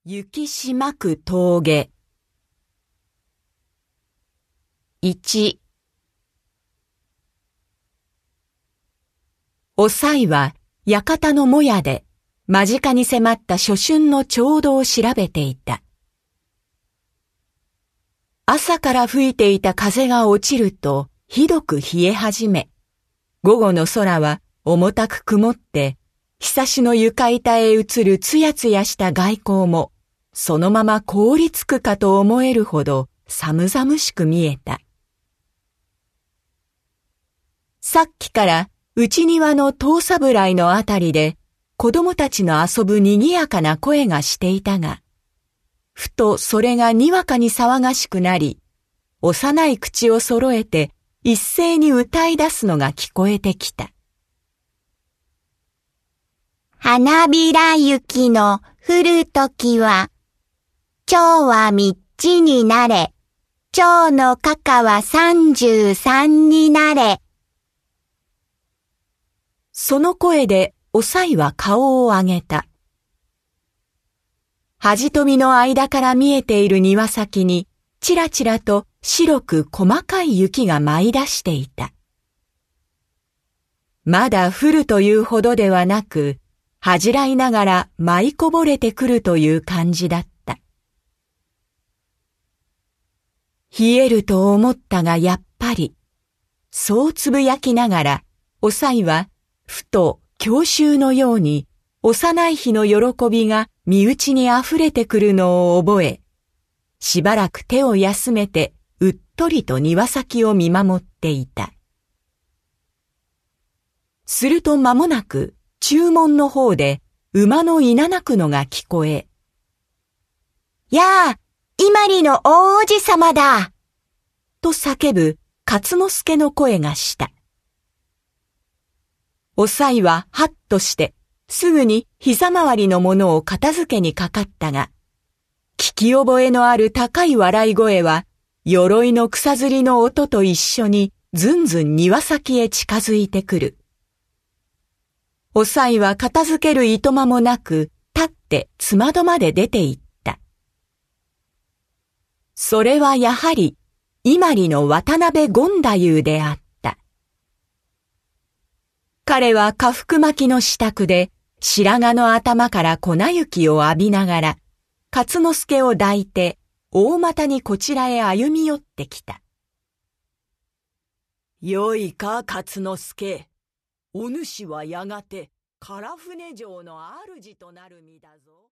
雪しまく峠。1、おさいは館のもやで間近に迫った初春のちょうどを調べていた。朝から吹いていた風が落ちるとひどく冷え始め、午後の空は重たく曇って、ひさしの床板へ映るつやつやした外光も、そのまま凍りつくかと思えるほど寒々しく見えた。さっきから内庭の遠侍のあたりで子供たちの遊ぶにぎやかな声がしていたが、ふとそれがにわかに騒がしくなり、幼い口を揃えて一斉に歌い出すのが聞こえてきた。 花びら雪の降るときは、蝶はみっちになれ、蝶のかかは33になれ。 その声でおさいは顔を上げた。恥とみの間から見えている庭先に、ちらちらと白く細かい雪が舞い出していた。まだ降るというほどではなく、恥じらいながら舞いこぼれてくるという感じだった。冷えると思ったがやっぱり、そうつぶやきながら、おさいはふと郷愁のように幼い日の喜びが身内にあふれてくるのを覚え、しばらく手を休めてうっとりと庭先を見守っていた。すると間もなく中門の方で馬のいななくのが聞こえ、 やあ、今里の大王子様だと叫ぶ勝之助の声がした。おさいははっとしてすぐに膝回りのものを片付けにかかったが、聞き覚えのある高い笑い声は鎧の草づりの音と一緒にずんずん庭先へ近づいてくる。おさいは片付けるいとまもなく立ってつまどまで出て行った。それはやはり今里の渡辺権太夫であった。彼は下腹巻きの支度で白髪の頭から粉雪を浴びながら勝之助を抱いて大股にこちらへ歩み寄ってきた。よいか勝之助、お主はやがて唐船城の主となる身だぞ。